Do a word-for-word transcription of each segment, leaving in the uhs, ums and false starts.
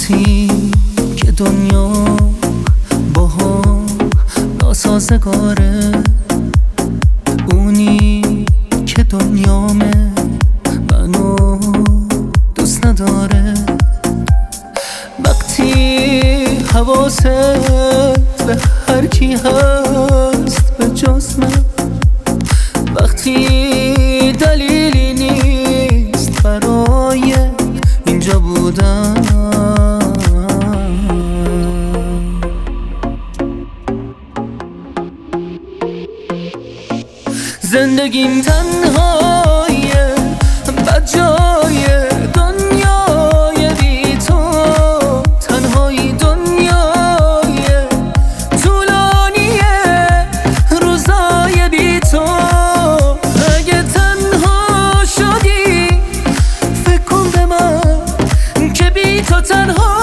وقتی که دنیا با هم ناسازگاره، اونی که دنیامه منو دوست نداره. وقتی حواست به هر کی هست به جز من، وقتی دلیلی نیست برای اینجا بودن، زندگیم تنهایه بد جای دنیای بی تو، تنهایی دنیای طولانیه روزای بی تو. اگه تنها شدی فکر کن به من که بی تو تنها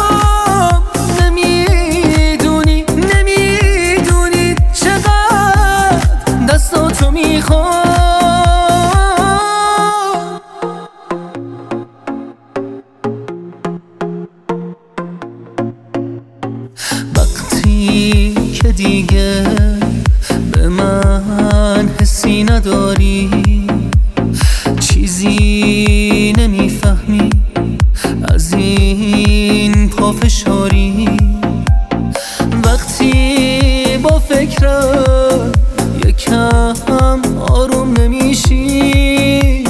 نمیدونی نمیدونی چقدر دستاتو میخوام. وقتی که دیگه به من حسی نداری، چیزی نمیفهمی از این پافشاری، وقتی با فکرم یکم آروم نمیشی،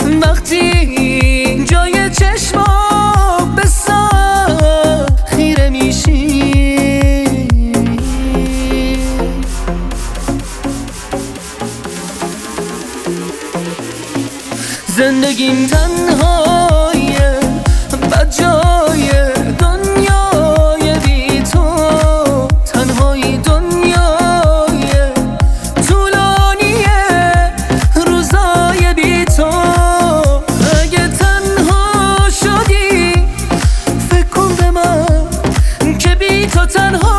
وقتی جای چشمام به سر خیره میشی، زندگیم تنهایه بد جای دنیای بی تو، تنهایی دنیای طولانیه روزای بی تو. اگه تنها شدی فکر کن به من که بی تو تنها